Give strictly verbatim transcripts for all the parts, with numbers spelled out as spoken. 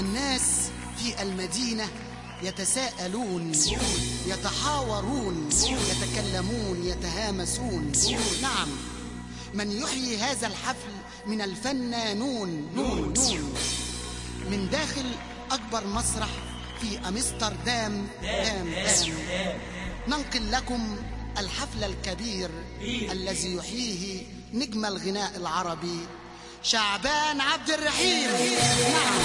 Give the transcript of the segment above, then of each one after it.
الناس في المدينة يتساءلون، يتحاورون، يتكلمون، يتهامسون. نعم، من يحيي هذا الحفل من الفنانون نون نون من داخل أكبر مسرح في أمستردام. دام دام ننقل لكم الحفل الكبير الذي يحييه نجم الغناء العربي شعبان عبد الرحيم. نعم.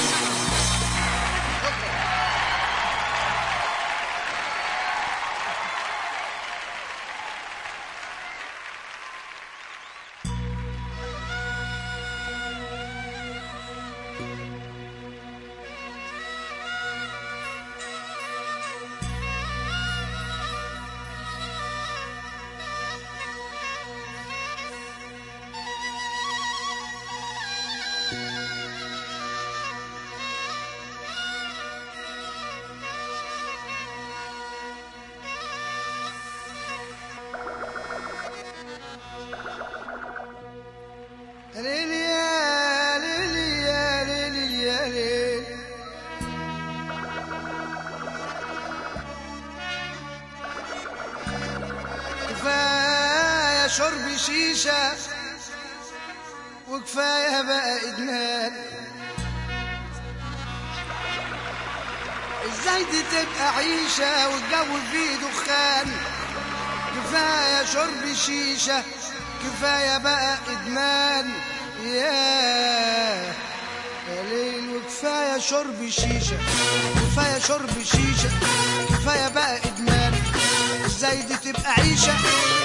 ليلي يا ليلي يا ليلي يا ليلي، كفاية شرب شيشة وكفاية بقى إدمان. ازاي دي تبقى عيشة والجو فيه دخان؟ كفاية شرب شيشة كفاية بقى إدمان. ياه يا ليل، وكفاية شرب شيشة كفاية شرب شيشة كفاية بقى إدمان. ازاي دي تبقى عيشة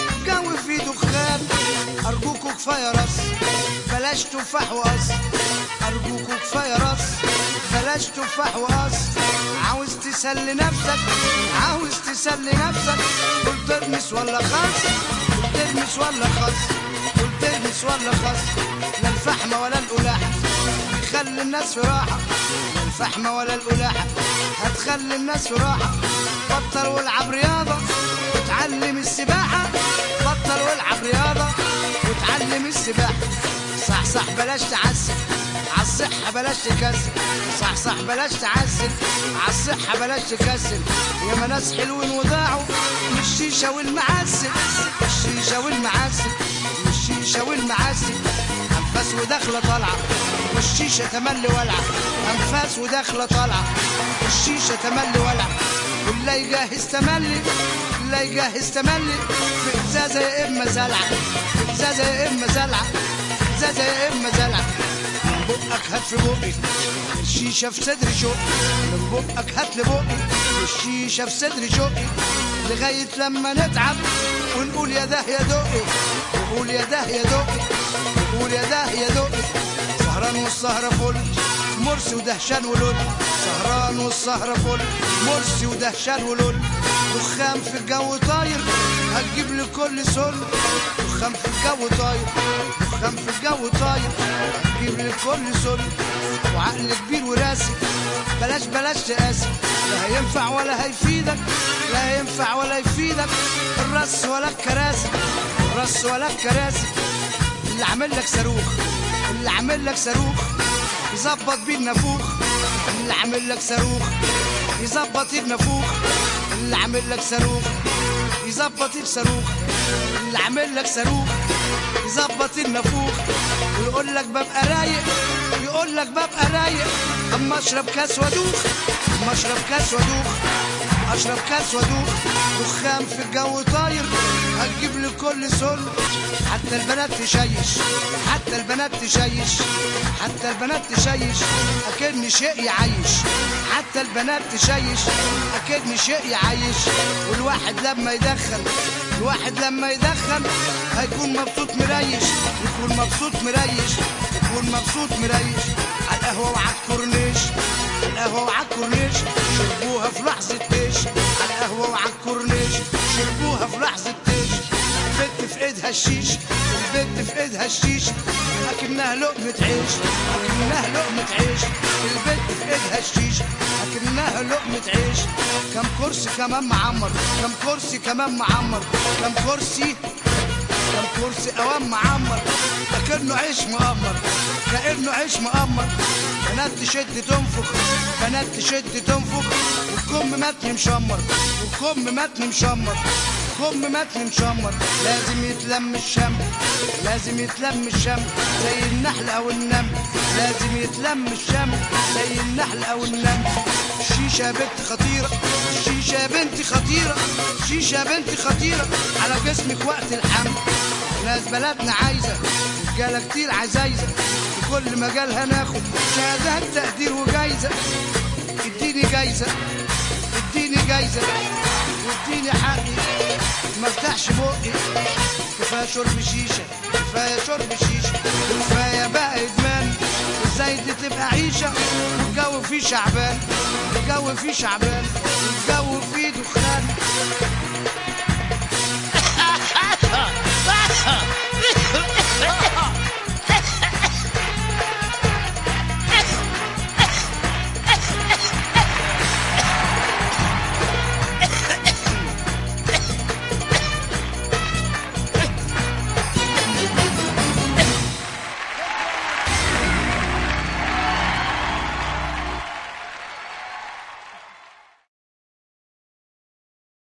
جو فيه دخان؟ أرجوكوا كفاية رص بلاش تفاح وقص، أرجوكوا كفاية رص بلاش تفاح وقص. عاوز تسلي نفسك عاوز تسلي نفسك، قول ترمس ولا خص، قول ترمس ولا خص، قول ترمس ولا خص. لا الفحمة ولا القلاحة بيخلي الناس في راحة، لا الفحمة ولا القلاحة هتخلي الناس في راحة. بطل والعب رياضة وتعلم السباحة، بطل والعب رياضة وتعلم السباحة. صح صح بلاش تعسل عالصحة بلاش تكسل، صح صح بلاش تعسل عالصحة بلاش تكسل. ياما ناس حلوين وضاعوا من الشيشة والمعسل، الشيشة والمعسل والشيشة والمعسل. أنفاس وداخلة طالعة والشيشة تملي ولعة، أنفاس وداخلة طالعة والشيشة تملي ولعة. والله يجهز تملي والله يجهز تملي في إزازة يا إما زلعة، في إزازة يا إما زلعة، في إزازة يا إما زلعة. من بقك هات في بقي الشيشة في صدر شوقي، من بقك هات لبقي الشيشة في صدر شوقي. لغاية لما نتعب ونقول يا ده يا دقي، نقول يا ده يا دقي، نقول يا ده يا دقي. سهران والسهرة فل مرسي ودهشان ولول، سهران والسهرة فل مرسي ودهشان ولول. دخان في الجو طاير هتجيب لي كل سل، دخان في الجو طاير دخان في الجو طاير هتجيب لي كل سل. وعقل كبير وراسي بلاش بلاش تقاسي، لا هينفع ولا هيفيدك، لا هينفع ولا يفيدك الرص ولا الكراسي، الرص ولا الكراسي. اللي عامل لك صاروخ اللي عامل لك صاروخ يظبط بيه النافوخ، اللي عامل لك صاروخ يظبط النافوخ، اللي عامل لك صاروخ يظبط الصاروخ، اللي عامل لك صاروخ يظبط النافوخ. ويقول لك ببقى رايق يقول لك ببقى رايق اما اشرب كاس وادوخ، اما اشرب كاس وادوخ، اشرب كاس وادوخ. دخان في الجو طاير هتجيب لي كل سل. حتى البنات تشيش حتى البنات تشيش حتى البنات تشيش اكن شيء يعيش، حتى البنات تشيش اكن شيء يعيش. والواحد لما يدخن الواحد لما يدخن هيكون مبسوط مريش، يكون مبسوط مريش، يكون مبسوط مريش. على القهوة وعلى الكورنيش على القهوة وعلى الكورنيش شربوها في لحظة تيش، على القهوة وعلى الكورنيش شربوها في لحظة تيش. البت في ايدها الشيش البت في ايدها الشيش اكنها لقمة عيش اكنها لقمة عيش. البت في ايدها الشيش اكنها لقمة عيش. كم كرسي كمان معمر كم كرسي كمان معمر كم كرسي كم كرسي اوام معمر. كأنه عيش مقمر كأنه عيش مقمر. بنات تشد تنفخ، بنات تشد تنفخ، والكم متن مشمر، والكم متن مشمر، كم متن مشمر. لازم يتلم الشم، لازم يتلم الشم زي النحل او النمل، لازم يتلم الشم زي النحل او النمل. الشيشة يا بنت خطيرة، الشيشة يا بنت خطيرة، الشيشة يا بنت خطيرة على جسمك وقت الحمل. ناس بلدنا عايزة رجالة كتير عزايزة، في كل مجال هناخد شهادات تقدير وجايزة. اديني جايزة، اديني جايزة، واديني حقي ما افتحش بقي. كفاية شرب شيشة، كفاية شرب شيشة، كفاية بقى ادمان، ازاي دي تبقى عيشة والجو فيه شعبان، الجو فيه شعبان، الجو فيه دخان. Ha ha ha!